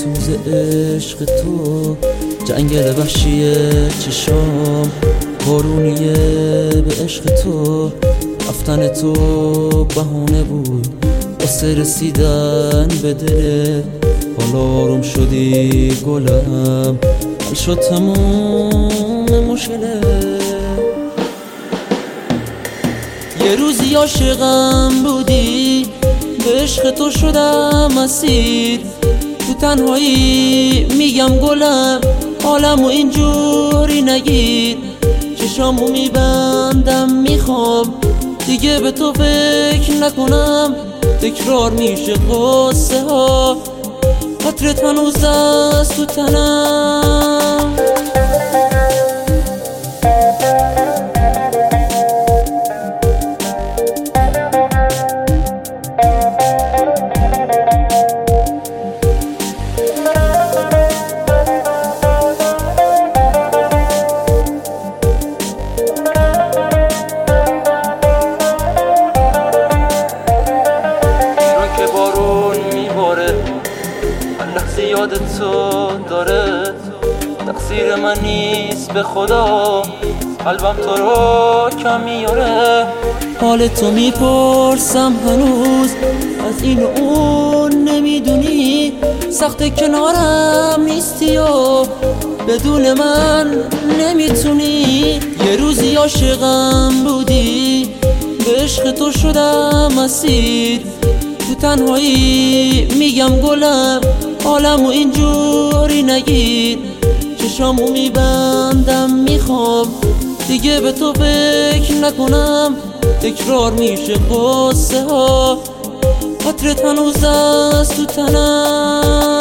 سوز عشق تو، جنگل وحشی چشام بارونیه به عشق تو. رفتن تو بهونه بود واسه رسیدن به دل، حالا آروم شدی گلم، حل شد تموم مشکله. یه روزی عاشقم بودی، به عشق تو شدم اسیر، تو تنهایی میگم گلم، حالمو اینجوری نگیر. چشامو میبندم میخوام دیگه به تو فکر نکنم، تکرار میشه قصه ها، خاطرت هنوز از تو تنم. یادت تو داره، تقصیر من نیست به خدا، قلبم تو رو کم میاره. حال تو میپرسم هنوز، از این و اون نمیدونی، سخت کنارم نیستی و بدون من نمیتونی. یه روزی عاشقم بودی، به عشق تو شدم اسیر، تو تنهایی میگم گلم، حالمو اینجوری نگیر. چشامو میبندم میخوام دیگه به تو فکر نکنم، تکرار میشه قصه ها، خاطرت هنوز از تو تنم.